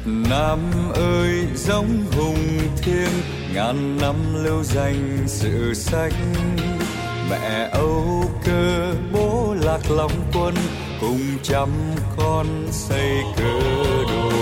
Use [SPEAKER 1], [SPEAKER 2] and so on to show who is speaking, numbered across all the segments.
[SPEAKER 1] Nam ơi giống hùng thiêng, ngàn năm lưu danh sự sách. Mẹ Âu Cơ bố Lạc Long Quân, cùng trăm con xây cơ đồ.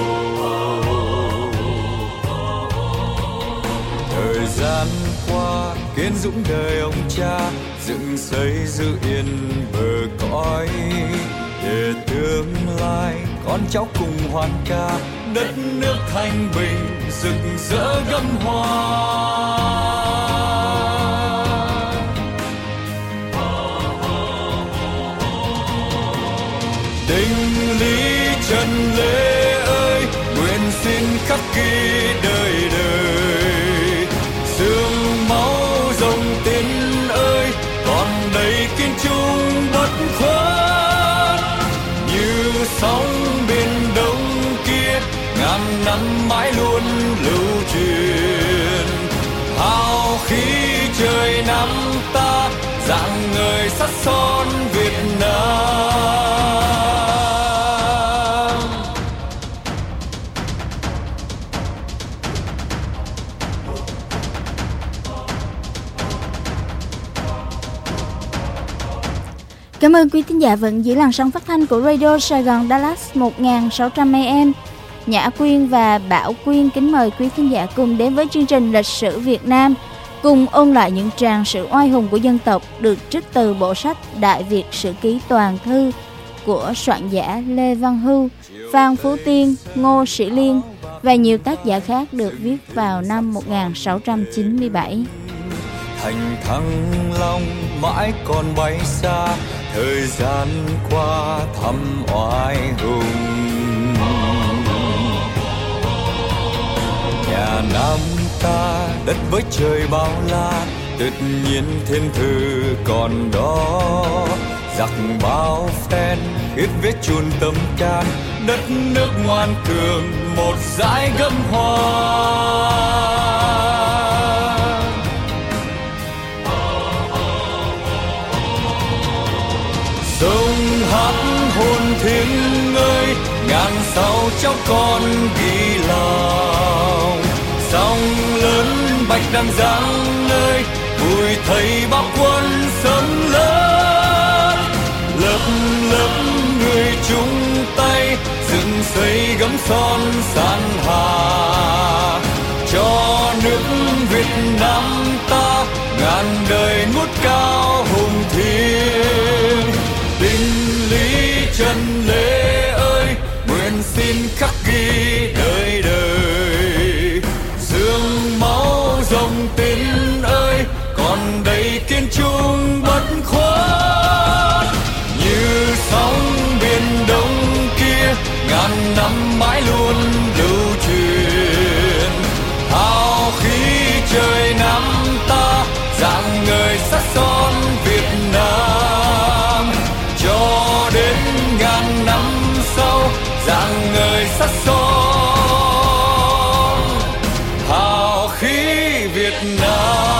[SPEAKER 1] Thời gian qua kiến dũng đời ông cha, dựng xây giữ yên bờ cõi. Để tương lai con cháu cùng hoan ca, đất nước thanh bình rực rỡ gấm hoa. Tình lý Trần Lê ơi, nguyện xin khắc ghi đời đời. Sương máu dòng Tiến ơi, còn đầy kiên trung bất khuất. Như sóng biển đông kia, ngàn năm mãi luôn lưu truyền. Hào khí trời Nam ta, rạng ngời sắt son Việt Nam.
[SPEAKER 2] Cảm ơn quý thính giả vẫn giữ làn sóng phát thanh của Radio Sài Gòn Dallas 1600 AM. Nhã Quyên và Bảo Quyên kính mời quý thính giả cùng đến với chương trình Lịch sử Việt Nam, cùng ôn lại những tràng sử oai hùng của dân tộc được trích từ bộ sách Đại Việt Sử Ký Toàn Thư của soạn giả Lê Văn Hưu, Phan Phú Tiên, Ngô Sĩ Liên và nhiều tác giả khác, được viết vào năm 1697.
[SPEAKER 1] Thành Thăng Long mãi còn bay xa, thời gian qua thăm oai hùng. Nhà Nam ta đất với trời bao la, tự nhiên thiên thư còn đó. Giặc bao phen khiếp viết chun tâm can, đất nước ngoan cường một dải gấm hoa. Sông hát hồn thiêng ơi, ngàn sao cháu con ghi lòng. Sông lớn bạch đằng Giang ơi, vui thấy bao quân sớm lớn. Lớp lớp người chung tay, dựng xây gấm son san hà. Cho nước Việt Nam ta, ngàn đời ngút cao hùng thiêng. Tình lý Trần Lê ơi, nguyện xin khắc ghi đời đời. Dương máu dòng Tiến ơi, còn đầy kiên trung bất khuất. Như sóng biển đông kia, ngàn năm mãi luôn lưu truyền. Hào khí trời Nam ta, rạng ngời sắc son Việt Nam. Cho đến ngàn năm sau, rạng ngời sắc son hào khí Việt Nam.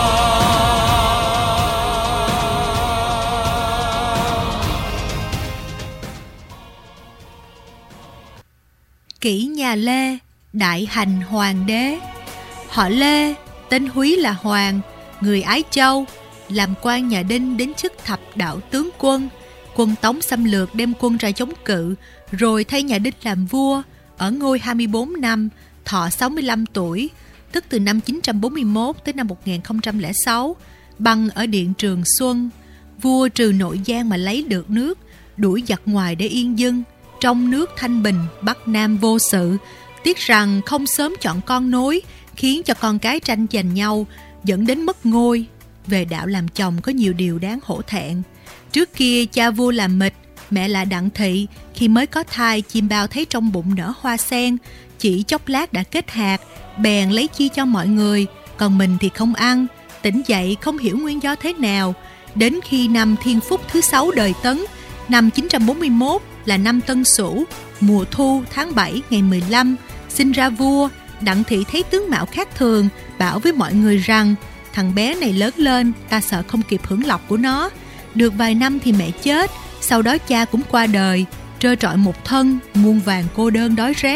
[SPEAKER 3] Kỷ nhà Lê, đại hành hoàng đế. Họ Lê, tên Húy là Hoàng, người Ái Châu, làm quan nhà Đinh đến chức thập đạo tướng quân. Quân Tống xâm lược đem quân ra chống cự, rồi thay nhà Đinh làm vua, ở ngôi 24 năm, thọ 65 tuổi, tức từ năm 941 tới năm 1006, băng ở điện Trường Xuân. Vua trừ nội gian mà lấy được nước, đuổi giặc ngoài để yên dân, trong nước thanh bình, Bắc Nam vô sự. Tiếc rằng không sớm chọn con nối, khiến cho con cái tranh giành nhau, dẫn đến mất ngôi. Về đạo làm chồng có nhiều điều đáng hổ thẹn. Trước kia cha vua là Mịch, mẹ là Đặng Thị. Khi mới có thai, chim bao thấy trong bụng nở hoa sen, chỉ chốc lát đã kết hạt, bèn lấy chia cho mọi người, còn mình thì không ăn. Tỉnh dậy không hiểu nguyên do thế nào. Đến khi năm Thiên Phúc thứ 6 đời Tấn, năm 941 là năm Tân Sửu, mùa thu tháng 7 ngày 15, sinh ra vua. Đặng Thị thấy tướng mạo khác thường, bảo với mọi người rằng thằng bé này lớn lên, ta sợ không kịp hưởng lộc của nó. Được vài năm thì mẹ chết, sau đó cha cũng qua đời, trơ trọi một thân, muôn vàn cô đơn đói rét.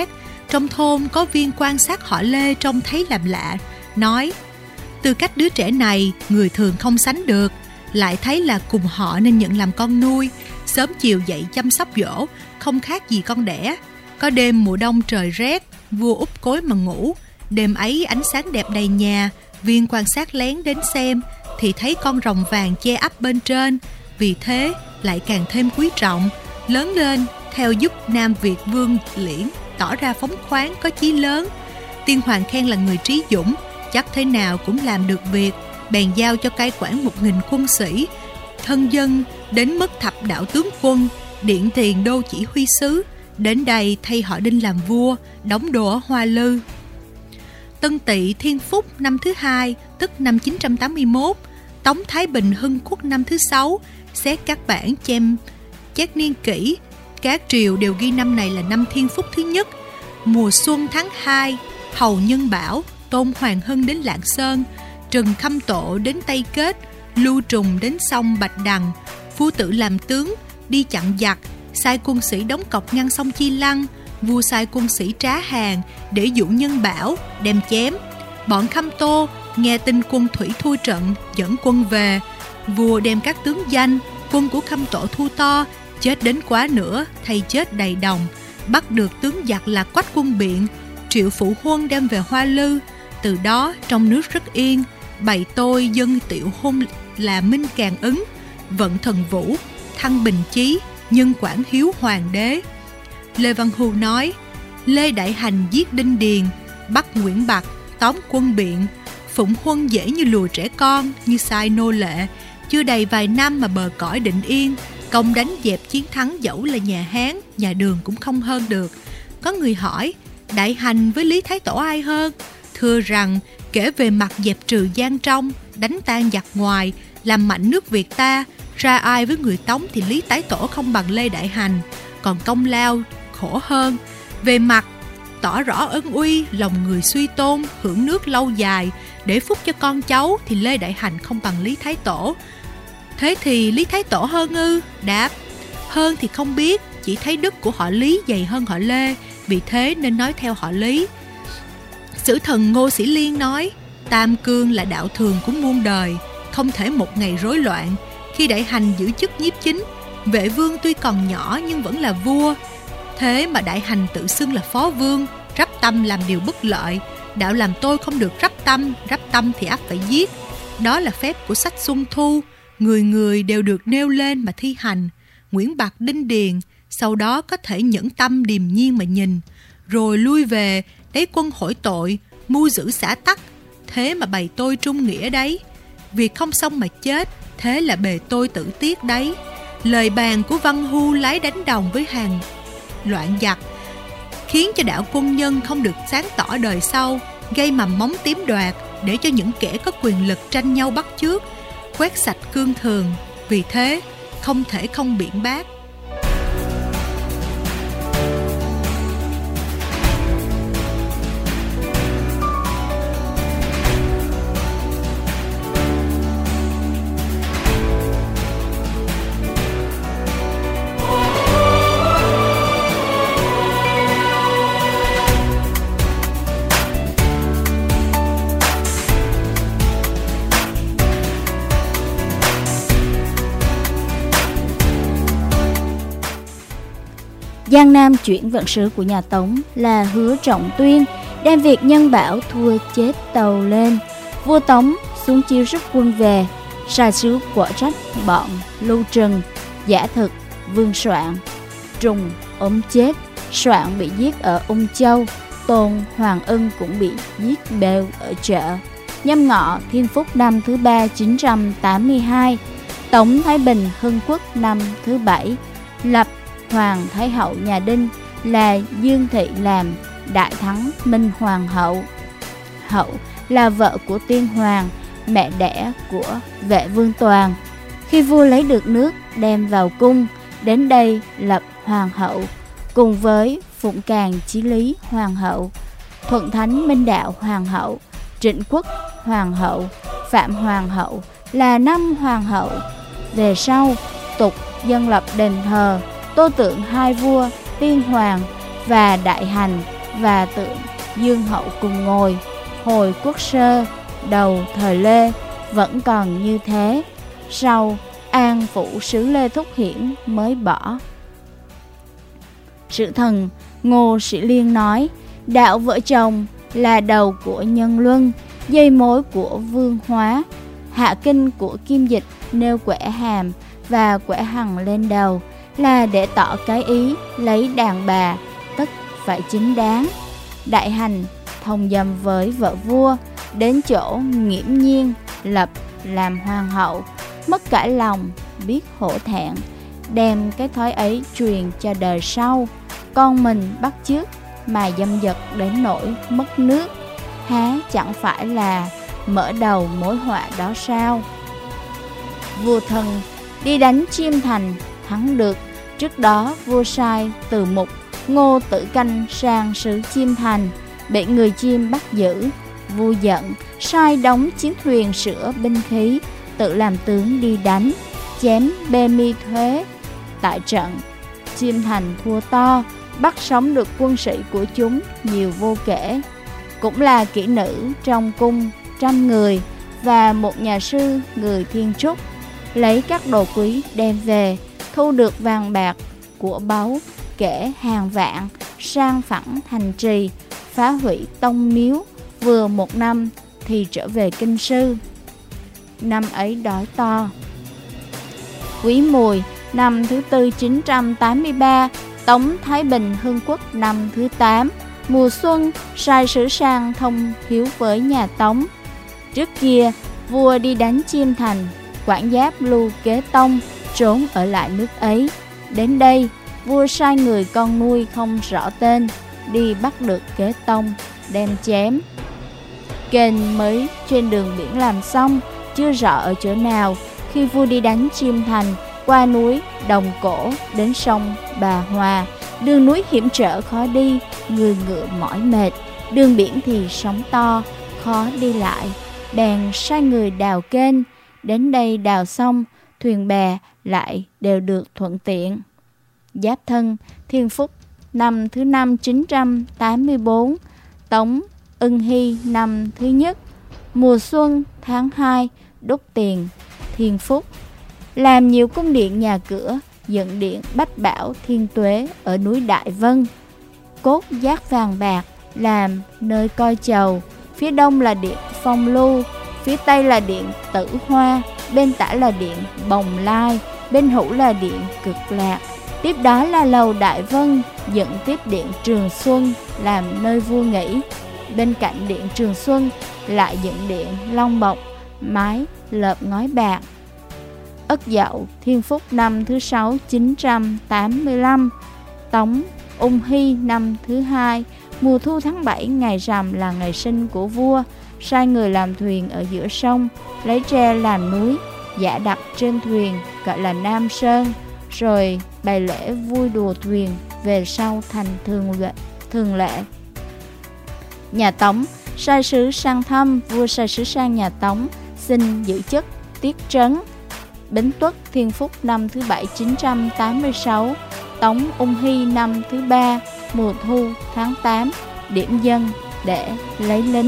[SPEAKER 3] Trong thôn có viên quan sát họ Lê trông thấy làm lạ, nói: tư cách đứa trẻ này người thường không sánh được, lại thấy là cùng họ nên nhận làm con nuôi, sớm chiều dậy chăm sóc dỗ, không khác gì con đẻ. Có đêm mùa đông trời rét, vua úp cối mà ngủ. Đêm ấy ánh sáng đẹp đầy nhà, viên quan sát lén đến xem thì thấy con rồng vàng che ắp bên trên, vì thế lại càng thêm quý trọng. Lớn lên theo giúp Nam Việt Vương Liễn, tỏ ra phóng khoáng có chí lớn. Tiên hoàng khen là người trí dũng, chắc thế nào cũng làm được việc, bèn giao cho cai quản 1000 quân sĩ, thân dân đến mức thập đạo tướng quân, điện tiền đô chỉ huy sứ, đến đây thay họ Đinh làm vua, đóng đô ở Hoa Lư. Tân Tỵ Thiên Phúc năm thứ 2, tức năm 981, Tống Thái Bình Hưng Quốc năm thứ 6, xét các bản chép niên kỷ, các triều đều ghi năm này là năm Thiên Phúc thứ nhất. Mùa xuân tháng 2, Hầu Nhân Bảo, Tôn Hoàng Hưng đến Lạng Sơn, Trần Khâm Tổ đến Tây Kết, Lưu Trùng đến sông Bạch Đằng, Phu Tử làm tướng đi chặn giặc, sai quân sĩ đóng cọc ngăn sông Chi Lăng. Vua sai quân sĩ trá hàng để dụ Nhân Bảo đem chém. Bọn Khâm Tô nghe tin quân thủy thua trận, dẫn quân về. Vua đem các tướng danh, quân của Khâm Tổ thua to, chết đến quá nữa, thay chết đầy đồng. Bắt được tướng giặc là Quách Quân Biện, Triệu Phụ Huân đem về Hoa Lư. Từ đó trong nước rất yên, bày tôi dân tiểu hôn là Minh Càng Ứng, vận thần vũ, thăng bình chí, nhân quản hiếu hoàng đế. Lê Văn Hưu nói: Lê Đại Hành giết Đinh Điền, bắt Nguyễn Bạc, tóm Quân Biện. Phụng Huân dễ như lùa trẻ con, như sai nô lệ. Chưa đầy vài năm mà bờ cõi định yên, công đánh dẹp chiến thắng dẫu là nhà Hán, nhà Đường cũng không hơn được. Có người hỏi: Đại Hành với Lý Thái Tổ ai hơn? Thưa rằng kể về mặt dẹp trừ gian trong, đánh tan giặc ngoài, làm mạnh nước Việt ta, ra ai với người Tống thì Lý Thái Tổ không bằng Lê Đại Hành, còn công lao khổ hơn. Về mặt tỏ rõ ân uy, lòng người suy tôn, hưởng nước lâu dài, để phúc cho con cháu thì Lê Đại Hành không bằng Lý Thái Tổ. Thế thì Lý Thái Tổ hơn ư? Đáp: hơn thì không biết, chỉ thấy đức của họ Lý dày hơn họ Lê, vì thế nên nói theo họ Lý. Sử thần Ngô Sĩ Liên nói: Tam cương là đạo thường của muôn đời, không thể một ngày rối loạn. Khi Đại Hành giữ chức nhiếp chính, Vệ Vương tuy còn nhỏ nhưng vẫn là vua. Thế mà Đại Hành tự xưng là phó vương, rắp tâm làm điều bất lợi. Đạo làm tôi không được rắp tâm thì ắt phải giết. Đó là phép của sách Xuân Thu, người người đều được nêu lên mà thi hành. Nguyễn Bạc Đinh Điền sau đó có thể nhẫn tâm điềm nhiên mà nhìn, rồi lui về đáy quân hỏi tội, mưu giữ xã tắc. Thế mà bày tôi trung nghĩa đấy. Việc không xong mà chết, thế là bề tôi tử tiết đấy. Lời bàn của Văn Hu lái đánh đồng với hàng loạn giặc, khiến cho đạo quân nhân không được sáng tỏ đời sau, gây mầm móng tím đoạt để cho những kẻ có quyền lực tranh nhau bắt chước, quét sạch cương thường. Vì thế không thể không biện bác.
[SPEAKER 2] Giang Nam chuyển vận sứ của nhà Tống là Hứa Trọng Tuyên đem việc Nhân Bảo thua chết tàu lên. Vua Tống xuống chiêu rút quân về, sai sứ quở trách bọn Lưu Trừng, Giả Thực, Vương Soạn. Trùng ốm chết, Soạn bị giết ở Ung Châu, Tôn Hoàng Ân cũng bị giết bêu ở chợ. Nhâm Ngọ Thiên Phúc năm thứ 3 982, Tống Thái Bình Hưng Quốc năm thứ 7, lập Hoàng Thái Hậu nhà Đinh là Dương Thị làm Đại Thắng Minh Hoàng hậu. Hậu là vợ của Tiên Hoàng, mẹ đẻ của Vệ Vương Toàn. Khi vua lấy được nước đem vào cung, đến đây lập Hoàng hậu cùng với Phụng Càn Chí Lý Hoàng hậu, Thuận Thánh Minh Đạo Hoàng hậu, Trịnh Quốc Hoàng hậu, Phạm Hoàng hậu là 5 hoàng hậu. Về sau tục dân lập đền thờ Tô tượng hai vua Tiên Hoàng và Đại Hành và tượng Dương Hậu cùng ngồi. Hồi Quốc sơ, đầu thời Lê vẫn còn như thế, sau An Phủ sứ Lê Thúc Hiển mới bỏ. Sử thần Ngô Sĩ Liên nói, đạo vợ chồng là đầu của nhân luân, dây mối của vương hóa. Hạ kinh của Kim Dịch nêu quẻ hàm và quẻ hằng lên đầu là để tỏ cái ý lấy đàn bà tất phải chính đáng. Đại hành thông dâm với vợ vua, đến chỗ nghiễm nhiên lập làm hoàng hậu, mất cãi lòng biết hổ thẹn, đem cái thói ấy truyền cho đời sau. Con mình bắt chước mà dâm dật đến nỗi mất nước, há chẳng phải là mở đầu mối họa đó sao? Vua Thần đi đánh Chiêm Thành thắng được. Trước đó vua sai từ mục Ngô Tử Canh sang sứ Chiêm Thành, bị người Chiêm bắt giữ. Vua giận, sai đóng chiến thuyền sửa binh khí, tự làm tướng đi đánh, chém Bê Mi Thuế. Tại trận Chiêm Thành thua to, bắt sống được quân sĩ của chúng nhiều vô kể, cũng là kỹ nữ trong cung 100 người và một nhà sư người Thiên Trúc. Lấy các đồ quý đem về, thu được vàng bạc của báu kể hàng vạn, sang phẳng thành trì, phá hủy tông miếu. Vừa một năm thì trở về Kinh Sư. Năm ấy đói to. Quý Mùi năm thứ tư 983, Tống Thái Bình Hưng Quốc năm thứ 8, mùa xuân sai sứ sang thông hiếu với nhà Tống. Trước kia vua đi đánh Chiêm Thành, quản giáp Lưu Kế Tông trốn ở lại nước ấy. Đến đây vua sai người con nuôi không rõ tên đi bắt được Kế Tông, đem chém. Kênh mới trên đường biển làm xong, chưa rõ ở chỗ nào. Khi vua đi đánh Chiêm Thành, qua núi Đồng Cổ đến sông Bà Hòa, đường núi hiểm trở khó đi, người ngựa mỏi mệt. Đường biển thì sóng to, khó đi lại, bèn sai người đào kênh. Đến đây đào xong, thuyền bè lại đều được thuận tiện. Giáp Thân Thiên Phúc năm thứ 5 984, Tống Ưng Hy năm thứ nhất, mùa xuân tháng 2, đúc tiền Thiên Phúc, làm nhiều cung điện nhà cửa, dựng điện Bách Bảo Thiên Tuế ở núi Đại Vân, cốt giác vàng bạc làm nơi coi chầu. Phía đông là điện Phong Lưu, phía tây là điện Tử Hoa, bên tả là điện Bồng Lai, bên hữu là điện Cực Lạc. Tiếp đó là lầu Đại Vân, dựng tiếp điện Trường Xuân làm nơi vua nghỉ. Bên cạnh điện Trường Xuân lại dựng điện Long Bộc, mái lợp ngói bạc. Ất Dậu Thiên Phúc năm thứ 6 985, Tống Ung Hy năm thứ 2, mùa thu tháng 7 ngày rằm là ngày sinh của vua, sai người làm thuyền ở giữa sông, lấy tre làm núi, giả đặt trên thuyền gọi là Nam Sơn, rồi bày lễ vui đùa thuyền, về sau thành thường lệ. Nhà Tống sai sứ sang thăm, vua sai sứ sang nhà Tống xin giữ chức tiết trấn. Bính Tuất Thiên Phúc năm thứ 7 986, Tống Ung Hy năm thứ 3, mùa thu tháng 8, điểm dân để lấy lính.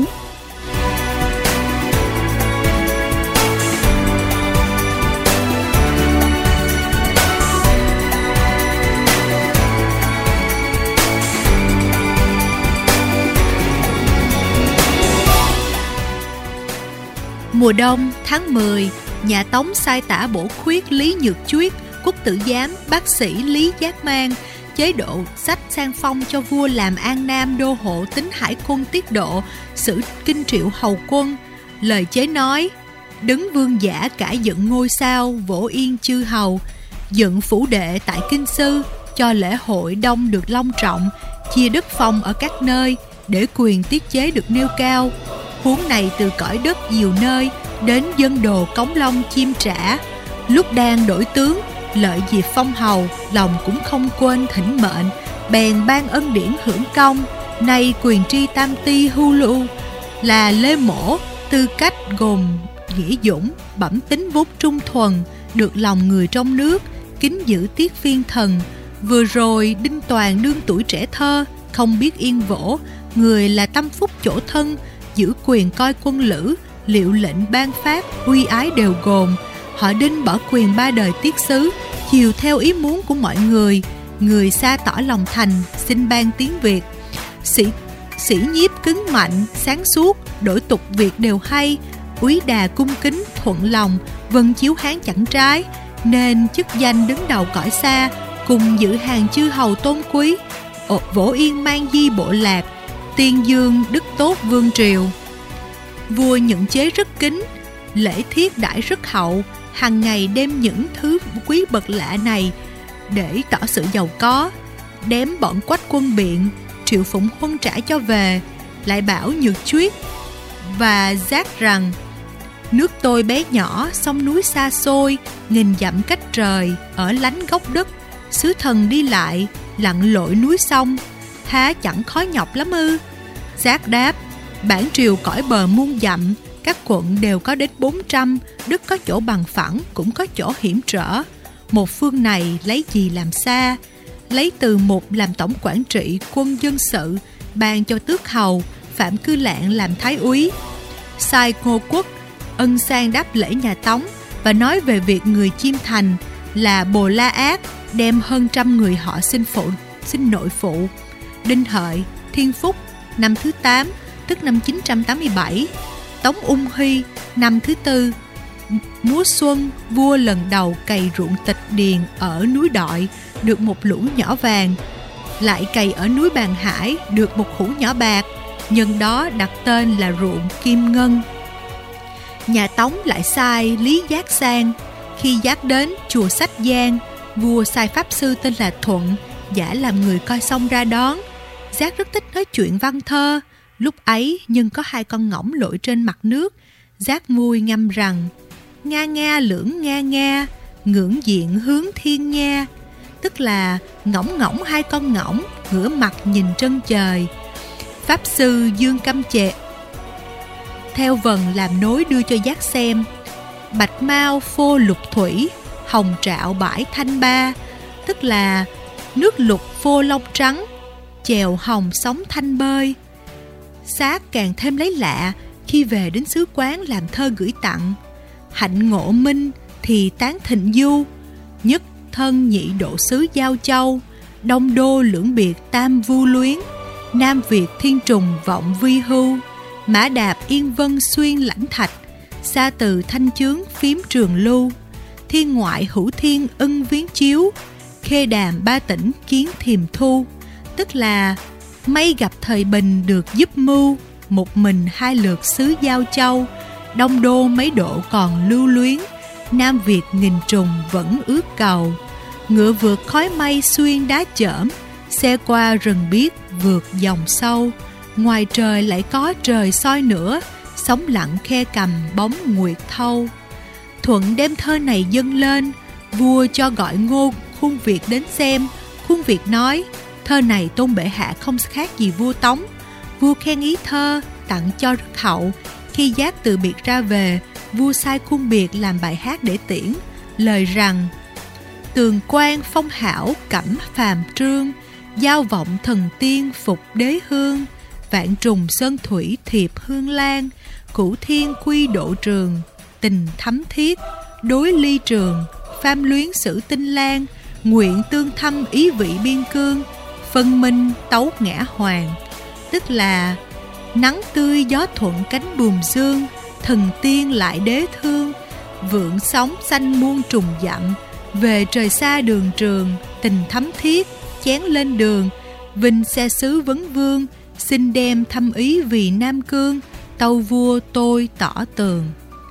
[SPEAKER 3] Mùa đông tháng 10, nhà Tống sai tả bổ khuyết Lý Nhược Chuyết, quốc tử giám, bác sĩ Lý Giác Mang, chế độ sách sang phong cho vua làm An Nam đô hộ Tín Hải quân Tiết Độ, xử Kinh Triệu hầu quân. Lời chế nói: đứng vương giả cải dựng ngôi sao, vỗ yên chư hầu, dựng phủ đệ tại Kinh Sư, cho lễ hội đông được long trọng, chia đất phong ở các nơi, để quyền tiết chế được nêu cao. Huống này từ cõi đất nhiều nơi, đến dân đồ Cống Long chiêm trả. Lúc đang đổi tướng, lợi dịp phong hầu, lòng cũng không quên thỉnh mệnh, bèn ban ân điển hưởng công. Nay quyền tri tam ti hưu lưu, là Lê Mổ, tư cách gồm nghĩa dũng, bẩm tính vốn trung thuần, được lòng người trong nước, kính giữ tiết phiên thần. Vừa rồi Đinh Toàn đương tuổi trẻ thơ, không biết yên vỗ, người là tâm phúc chỗ thân, giữ quyền coi quân lữ, liệu lệnh ban phát, uy ái đều gồm. Họ Đinh bỏ quyền ba đời tiết xứ, chiều theo ý muốn của mọi người. Người xa tỏ lòng thành, xin ban tiếng Việt. Sĩ nhiếp cứng mạnh, sáng suốt, đổi tục việc đều hay. Úy đà cung kính, thuận lòng, vân chiếu Hán chẳng trái. Nên chức danh đứng đầu cõi xa, cùng giữ hàng chư hầu tôn quý. Vỗ yên mang di bộ lạc, tiên dương đức tốt vương triều. Vua nhận chế rất kính, lễ thiết đãi rất hậu. Hằng ngày đem những thứ quý bậc lạ này để tỏ sự giàu có. Đếm bọn Quách quân Biện, Triệu Phụng Huân trả cho về. Lại bảo Nhược Chuyết và Giác rằng: nước tôi bé nhỏ, sông núi xa xôi, nghìn dặm cách trời, ở lánh góc đất. Sứ thần đi lại, lặn lội núi sông, há chẳng khó nhọc lắm ư? Giác đáp: bản triều cõi bờ muôn dặm, các quận đều có đến 400, đất có chỗ bằng phẳng, cũng có chỗ hiểm trở. Một phương này lấy gì làm xa? Lấy từ một làm tổng quản trị quân dân sự, ban cho tước hầu, Phạm Cư Lạng làm thái úy. Sai Ngô Quốc ân sang đáp lễ nhà Tống và nói về việc người Chiêm Thành là Bồ La Ác, đem hơn 100 người họ xin nội phụ. Đinh Hợi, Thiên Phúc, năm thứ 8, tức năm 987. Tống Ung Huy, năm thứ 4. Mùa xuân, vua lần đầu cày ruộng Tịch Điền ở núi Đội, được một lũ nhỏ vàng. Lại cày ở núi Bàn Hải, được một hũ nhỏ bạc. Nhân đó đặt tên là ruộng Kim Ngân. Nhà Tống lại sai Lý Giác sang. Khi Giác đến chùa Sách Giang, vua sai pháp sư tên là Thuận, giả làm người coi sông ra đón. Giác rất thích nói chuyện văn thơ. Lúc ấy nhưng có 2 con ngỗng lội trên mặt nước. Giác vui ngâm rằng: nga nga lưỡng nga nga, ngưỡng diện hướng thiên nha. Tức là ngỗng ngỗng 2 con ngỗng, ngửa mặt nhìn chân trời. Pháp sư Dương Căm Chệ theo vần làm nối đưa cho Giác xem: bạch mau phô lục thủy, hồng trạo bãi thanh ba. Tức là nước lục phô long trắng, chèo hồng sóng thanh bơi. Giác càng thêm lấy lạ khi về đến xứ quán làm thơ gửi tặng. Hạnh ngộ minh thì tán thịnh du, nhất thân nhị độ xứ Giao Châu. Đông đô lưỡng biệt tam vu luyến, Nam Việt thiên trùng vọng vi hưu. Mã đạp yên vân xuyên lãnh thạch, xa từ thanh chướng phím trường lưu. Thiên ngoại hữu thiên ưng viếng chiếu, khê đàm ba tỉnh kiến thiềm thu. Tức là may gặp thời bình được giúp mưu, một mình 2 lượt xứ Giao Châu. Đông đô mấy độ còn lưu luyến, Nam Việt nghìn trùng vẫn ước cầu. Ngựa vượt khói mây xuyên đá chởm, xe qua rừng biếc vượt dòng sâu. Ngoài trời lại có trời soi nữa, sóng lặng khe cầm bóng nguyệt thâu. Thuận đem thơ này dâng lên, vua cho gọi Ngô Khuôn Việt đến xem. Khuôn Việt nói: thơ này tôn bệ hạ không khác gì vua Tống. Vua khen ý thơ, tặng cho rất hậu. Khi Giác từ biệt ra về, vua sai Khuôn Biệt làm bài hát để tiễn, lời rằng: tường quan phong hảo cẩm phàm trương, giao vọng thần tiên phục đế hương. Vạn trùng sơn thủy thiệp hương lan, cửu thiên quy độ trường. Tình thắm thiết đối ly trường, pham luyến sử tinh lan. Nguyện tương thâm ý vị biên cương, phân minh tấu ngã hoàng. Tức là nắng tươi gió thuận cánh buồm dương, thần tiên lại đế thương. Vượng sóng xanh muôn trùng dặm, về trời xa đường trường. Tình thắm thiết chén lên đường, vinh xe sứ vấn vương. Xin đem thâm ý vì Nam Cương, tâu vua tôi tỏ tường.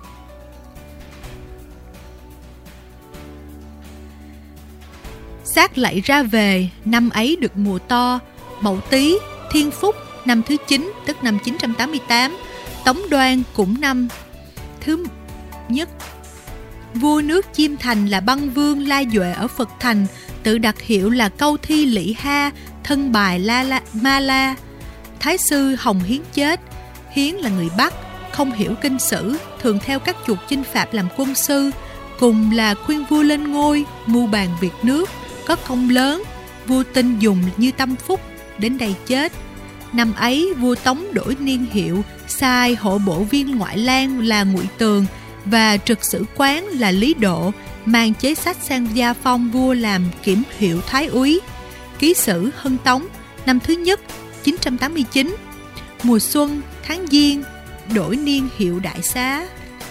[SPEAKER 3] Giác lại ra về, năm ấy được mùa to, Mậu Tý, Thiên Phúc, năm thứ 9, tức năm 988. Tống Đoan cũng năm thứ nhất. Vua nước Chiêm Thành là Băng Vương La Duệ ở Phật Thành, tự đặt hiệu là Câu Thi Lị Ha, thân bài Ma La. Thái sư Hồng Hiến chết. Hiến là người Bắc, không hiểu kinh sử, thường theo các chuột chinh phạt làm quân sư. Cùng là khuyên vua lên ngôi, mưu bàn việc nước, có công lớn. Vua tin dùng như tâm phúc, đến đây chết. Năm ấy vua Tống đổi niên hiệu, sai hộ bộ viên ngoại lang là Ngụy Tường và trực sử quán là Lý Độ mang chế sách sang gia phong vua làm kiểm hiệu thái úy. Ký sử Hưng Tống năm thứ nhất 989. Mùa xuân tháng Giêng đổi niên hiệu Đại Xá.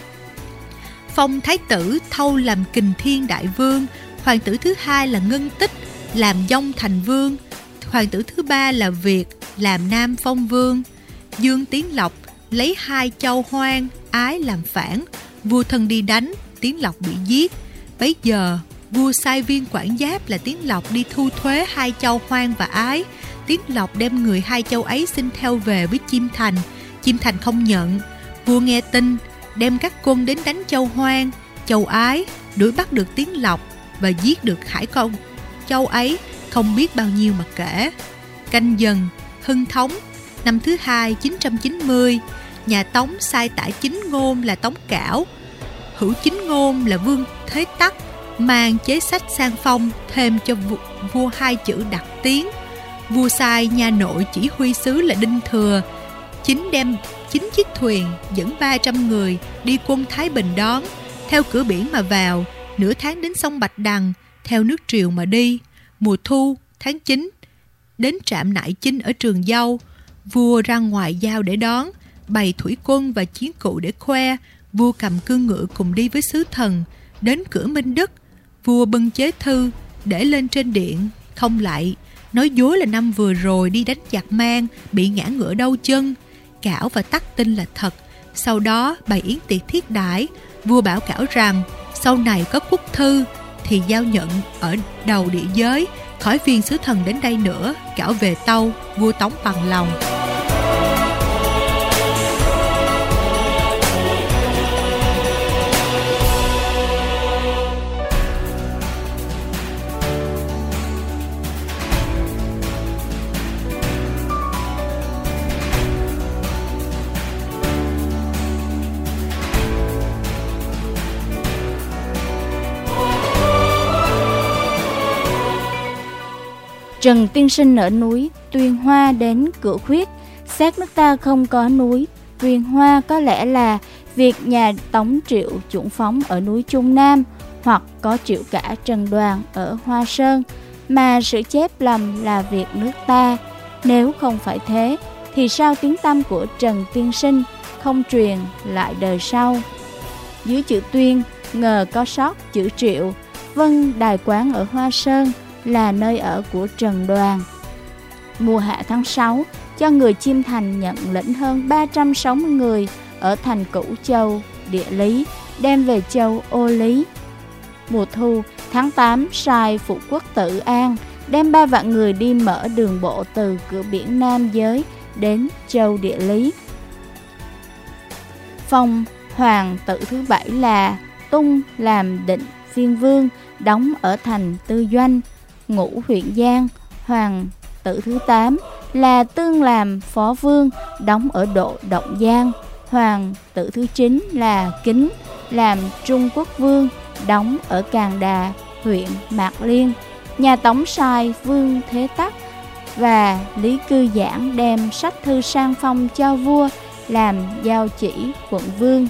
[SPEAKER 3] Phong thái tử Thâu làm Kình Thiên Đại Vương. Hoàng tử thứ hai là Ngân Tích làm Dông Thành Vương. Hoàng tử thứ ba là Việt làm Nam Phong Vương. Dương Tiến Lộc lấy 2 châu Hoang, Ái làm phản. Vua thân đi đánh, Tiến Lộc bị giết. Bấy giờ vua sai viên quản giáp là Tiến Lộc đi thu thuế 2 châu Hoang và Ái. Tiến Lộc đem người 2 châu ấy xin theo về với Chiêm Thành. Chiêm Thành không nhận. Vua nghe tin, đem các quân đến đánh châu Hoang, châu Ái, đuổi bắt được Tiến Lộc và giết được hải công châu ấy không biết bao nhiêu mà kể. Canh Dần Hưng Thống năm thứ hai 990. Nhà Tống sai tả chính ngôn là Tống Cảo, hữu chính ngôn là Vương Thế Tắc mang chế sách sang phong, thêm cho vua 2 chữ đặc tiến. Vua sai nha nội chỉ huy sứ là Đinh Thừa đem 9 chiếc thuyền dẫn 300 người đi quân Thái Bình đón, theo cửa biển mà vào, nửa tháng đến sông Bạch Đằng, theo nước triều mà đi. Mùa thu tháng 9 đến trạm Nại Chinh ở Trường Dâu. Vua ra ngoài giao để đón, bày thủy quân và chiến cụ để khoe. Vua cầm cương ngựa cùng đi với sứ thần. Đến cửa Minh Đức, vua bưng chế thư để lên trên điện, không lạy, nói dối là năm vừa rồi đi đánh giặc Mang bị ngã ngựa đau chân. Cảo và Tắc tin là thật. Sau đó bày yến tiệc thiết đãi. Vua bảo Cảo rằng sau này có quốc thư thì giao nhận ở đầu địa giới, khỏi phiền sứ thần đến đây nữa. Cảo về tâu, vua Tống bằng lòng.
[SPEAKER 2] Trần tiên sinh ở núi Tuyên Hoa đến Cửa Khuyết, xét nước ta không có núi Tuyên Hoa, có lẽ là việc nhà Tống Triệu chủng phóng ở núi Trung Nam, hoặc có Triệu cả Trần Đoàn ở Hoa Sơn, mà sự chép lầm là việc nước ta. Nếu không phải thế, thì sao tiếng tăm của Trần tiên sinh không truyền lại đời sau? Dưới chữ Tuyên, ngờ có sót chữ Triệu. Vân đài quán ở Hoa Sơn là nơi ở của Trần Đoàn. Mùa hạ tháng 6, cho người Chiêm Thành nhận lĩnh hơn 360 người ở thành Cửu Châu Địa Lý, đem về châu Ô Lý. Mùa thu tháng 8, sai phụ quốc Tự An đem 3 vạn người đi mở đường bộ từ cửa biển Nam Giới đến châu Địa Lý. Phong hoàng tử thứ 7 là Tung làm Định Phiên Vương, đóng ở thành Tư Doanh, Ngũ huyện Giang. Hoàng tử thứ 8 là Tương làm Phó Vương, đóng ở Độ Động Giang. Hoàng tử thứ 9 là Kính làm Trung Quốc Vương, đóng ở Càn Đà, huyện Mạc Liên. Nhà Tống sai Vương Thế Tắc và Lý Cư Giảng đem sách thư sang phong cho vua làm giao chỉ quận vương.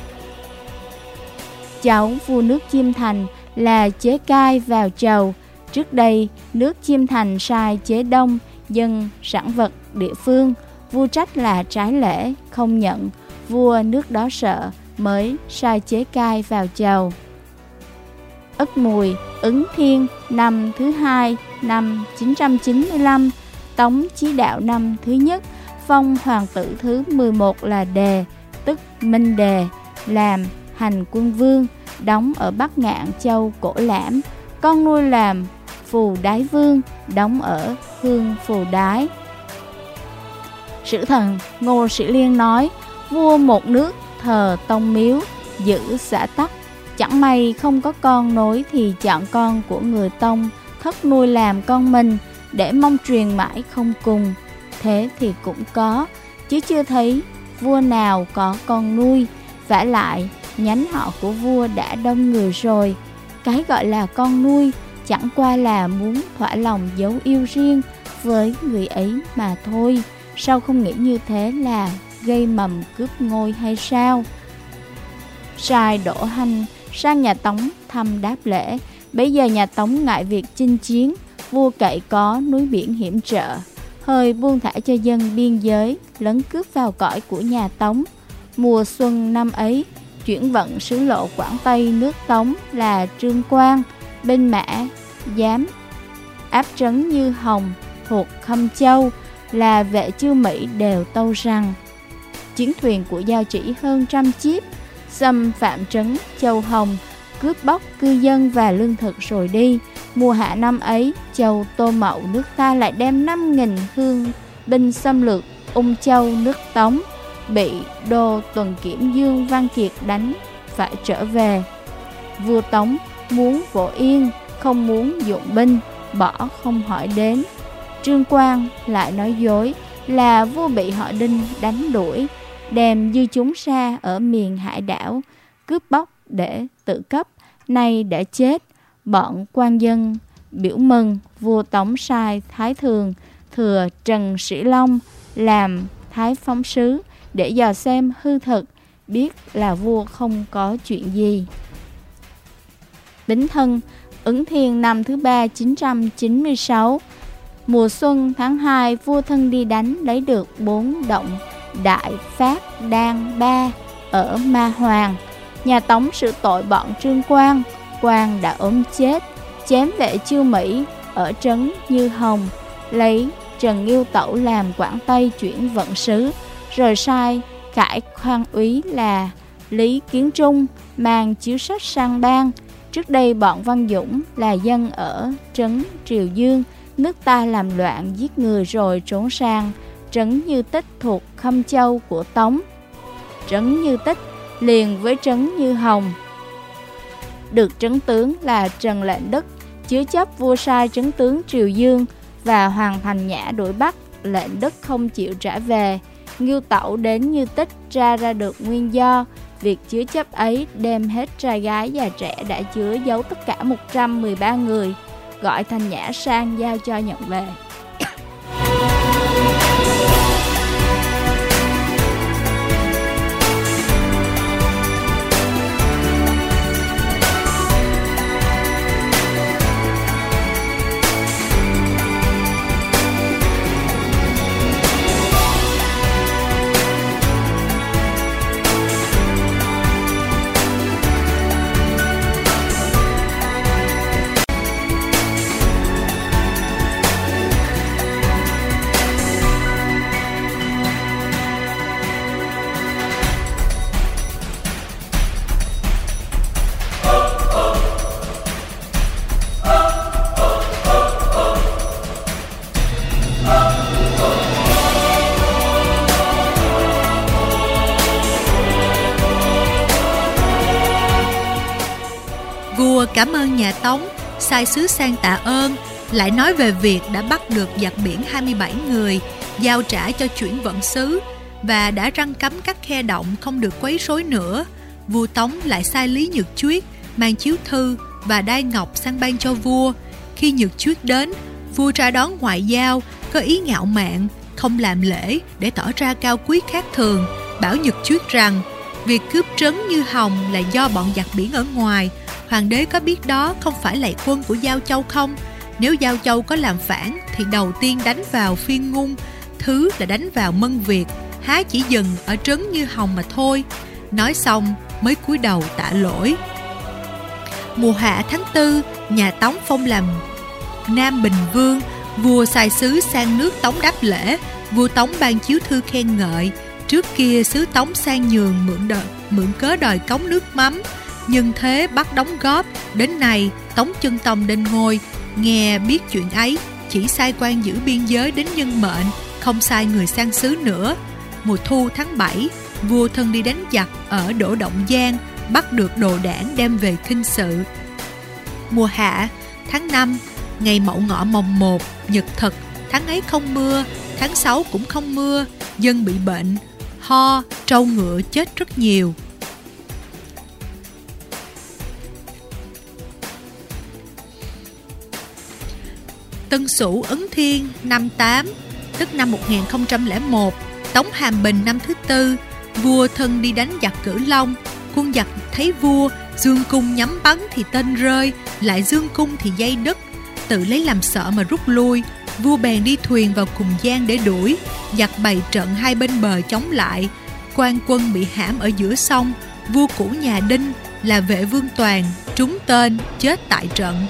[SPEAKER 2] Cháu vua nước Chiêm Thành là Chế Cai vào chầu. Trước đây, nước Chiêm Thành sai Chế Đông dâng sản vật địa phương. Vua trách là trái lễ, không nhận. Vua nước đó sợ, mới sai Chế Cai vào chầu. Ất Mùi, Ứng Thiên, năm thứ 2, năm 995. Tống Chí Đạo năm thứ nhất, phong hoàng tử thứ 11 là Đề, tức Minh Đề, làm hành quân vương, đóng ở Bắc Ngạn châu Cổ Lãm. Con nuôi làm Phù Đái Vương, đóng ở Hương Phù Đái. Sử thần Ngô Sĩ Liên nói, vua một nước thờ tông miếu, giữ xã tắc, chẳng may không có con nối thì chọn con của người tông thất nuôi làm con mình, để mong truyền mãi không cùng. Thế thì cũng có, chứ chưa thấy vua nào có con nuôi. Vả lại, nhánh họ của vua đã đông người rồi. Cái gọi là con nuôi chẳng qua là muốn thỏa lòng dấu yêu riêng, với người ấy mà thôi. Sao không nghĩ như thế là gây mầm cướp ngôi hay sao? Sai Đỗ Hanh sang nhà Tống thăm đáp lễ. Bấy giờ nhà Tống ngại việc chinh chiến, vua cậy có núi biển hiểm trở, hơi buông thả cho dân biên giới lấn cướp vào cõi của nhà Tống. Mùa xuân năm ấy, chuyển vận sứ lộ Quảng Tây nước Tống là Trương Quang, binh mã giám áp trấn Như Hồng thuộc Khâm Châu là vệ Chư Mỹ đều tâu rằng chiến thuyền của Giao Chỉ hơn 100 chiếc xâm phạm trấn Châu Hồng, cướp bóc cư dân và lương thực rồi đi. Mùa hạ năm ấy, châu Tô Mậu nước ta lại đem 5.000 hương binh xâm lược Ung Châu nước Tống, bị đô tuần kiểm Dương Văn Kiệt đánh phải trở về. Vua Tống muốn Võ Yên, không muốn dụng binh, bỏ không hỏi đến. Trương Quang lại nói dối là vua bị họ Đinh đánh đuổi, đem dư chúng ra ở miền hải đảo, cướp bóc để tự cấp, nay đã chết. Bọn quan dân biểu mừng, vua Tống sai Thái Thường thừa Trần Sĩ Long làm Thái Phóng Sứ để dò xem hư thực, biết là vua không có chuyện gì. Bính Thân, Ứng Thiên năm thứ 3 996. Mùa xuân tháng 2, vua Thân đi đánh lấy được 4 động Đại Phát Đan Ba ở Ma Hoàng. Nhà Tống xử tội bọn Trương Quang, Quang đã ốm chết, chém vệ Chư Mỹ ở trấn Như Hồng, lấy Trần Nghiêu Tẩu làm Quảng Tây chuyển vận sứ, rồi sai cải khoan úy là Lý Kiến Trung mang chiếu sách sang bang. Trước đây bọn Văn Dũng là dân ở trấn Triều Dương, nước ta làm loạn giết người rồi trốn sang trấn Như Tích thuộc Khâm Châu của Tống. Trấn Như Tích liền với trấn Như Hồng, được trấn tướng là Trần Lệnh Đức chứa chấp vua sai trấn tướng Triều Dương và Hoàng Thành Nhã đuổi bắt. Lệnh Đức không chịu trả về. Nghiêu Tẩu đến Như Tích tra ra được nguyên do việc chứa chấp ấy, đem hết trai gái và trẻ đã chứa giấu tất cả 113 người, gọi Thành Nhã sang giao cho nhận về.
[SPEAKER 3] Cảm ơn nhà Tống, sai sứ sang tạ ơn, lại nói về việc đã bắt được giặc biển 27 người, giao trả cho chuyển vận sứ và đã răn cấm các khe động không được quấy rối nữa. Vua Tống lại sai Lý Nhược Chuyết mang chiếu thư và đai ngọc sang ban cho vua. Khi Nhược Chuyết đến, vua ra đón ngoại giao, có ý ngạo mạn, không làm lễ để tỏ ra cao quý khác thường, bảo Nhược Chuyết rằng việc cướp trấn Như Hồng là do bọn giặc biển ở ngoài. Hoàng đế có biết đó không phải là quân của Giao Châu không? Nếu Giao Châu có làm phản thì đầu tiên đánh vào Phiên Ngung, thứ là đánh vào Mân Việt, há chỉ dừng ở trấn Như Hồng mà thôi. Nói xong mới cúi đầu tạ lỗi. Mùa hạ tháng 4, nhà Tống phong làm Nam Bình Vương. Vua sai sứ sang nước Tống đáp lễ. Vua Tống ban chiếu thư khen ngợi. Trước kia sứ Tống sang nhường mượn cớ đòi cống nước mắm, nhưng thế bắt đóng góp. Đến nay Tống Chân Tông lên ngôi, nghe biết chuyện ấy, chỉ sai quan giữ biên giới đến nhân mệnh, không sai người sang xứ nữa. Mùa thu tháng 7, vua Thân đi đánh giặc ở Đỗ Động Giang, bắt được đồ đảng đem về Kinh Sự. Mùa hạ tháng 5, ngày Mậu Ngọ mồng 1 nhật thực, tháng ấy không mưa, tháng 6 cũng không mưa, dân bị bệnh, ho, trâu ngựa chết rất nhiều. Tân Sửu Ấn Thiên năm 8, tức năm 1001, Tống Hàm Bình năm thứ 4, vua thân đi đánh giặc Cửu Long. Quân giặc thấy vua dương cung nhắm bắn thì tên rơi, lại dương cung thì dây đứt, tự lấy làm sợ mà rút lui. Vua bèn đi thuyền vào cùng giang để đuổi. Giặc bày trận hai bên bờ chống lại, quan quân bị hãm ở giữa sông. Vua cũ nhà Đinh là Vệ Vương Toàn trúng tên chết tại trận.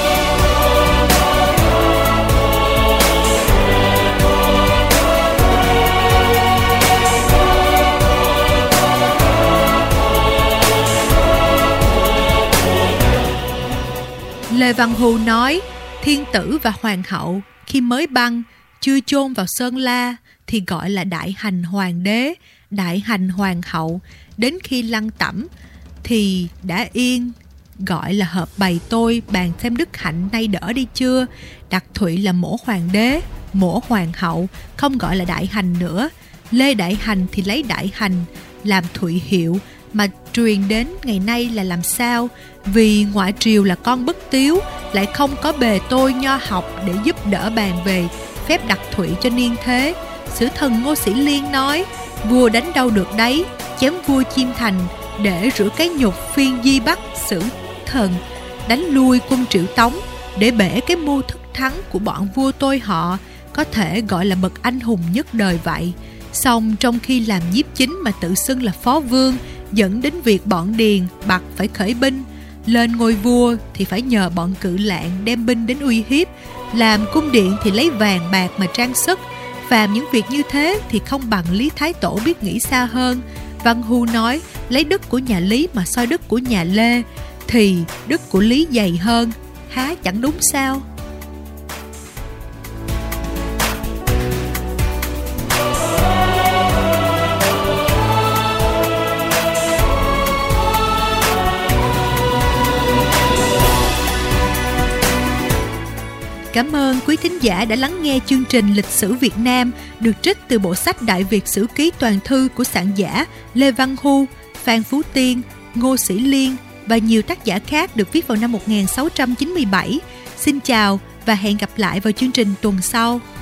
[SPEAKER 3] Lê Văn Hưu nói, thiên tử và hoàng hậu khi mới băng chưa chôn vào Sơn La thì gọi là đại hành hoàng đế, đại hành hoàng hậu. Đến khi lăng tẩm thì đã yên, gọi là hợp bày tôi bàn xem đức hạnh nay đỡ đi chưa. Đặt Thụy là mổ hoàng đế, mổ hoàng hậu, không gọi là đại hành nữa. Lê Đại Hành thì lấy đại hành làm Thụy hiệu, mà truyền đến ngày nay là làm sao? Vì ngoại triều là con bất tiếu, lại không có bề tôi nho học để giúp đỡ bàn về phép đặt Thụy cho niên thế. Sử thần Ngô Sĩ Liên nói, vua đánh đâu được đấy, chém vua Chiêm Thành để rửa cái nhục phiên Di Bắc. Sử thần đánh lui quân Triệu Tống để bể cái mưu thức thắng của bọn vua tôi họ, có thể gọi là bậc anh hùng nhất đời vậy. Song trong khi làm nhiếp chính mà tự xưng là phó vương, dẫn đến việc bọn Điền Bạc phải khởi binh. Lên ngôi vua thì phải nhờ bọn Cự Lạng đem binh đến uy hiếp. Làm cung điện thì lấy vàng bạc mà trang sức. Phàm những việc như thế thì không bằng Lý Thái Tổ biết nghĩ xa hơn. Văn Hưu nói, lấy đức của nhà Lý mà soi đức của nhà Lê thì đức của Lý dày hơn, há chẳng đúng sao? Cảm ơn quý thính giả đã lắng nghe chương trình Lịch sử Việt Nam được trích từ bộ sách Đại Việt Sử Ký Toàn Thư của soạn giả Lê Văn Hưu, Phan Phú Tiên, Ngô Sĩ Liên và nhiều tác giả khác, được viết vào năm 1697. Xin chào và hẹn gặp lại vào chương trình tuần sau.